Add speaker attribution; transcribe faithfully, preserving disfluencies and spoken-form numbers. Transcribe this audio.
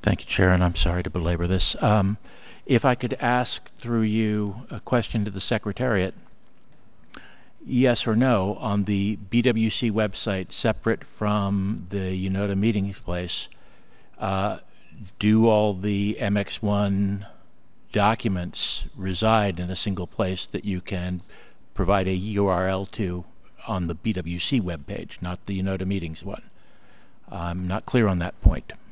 Speaker 1: Thank you, Chair, and I'm sorry to belabor this. Um, if I could ask through you a question to the Secretariat, yes or no, on the B W C website, separate from the UNOTA meeting place, uh, do all the M X one documents reside in a single place that you can provide a U R L to on the B W C webpage, not the UNOTA meetings one? I'm not clear on that point.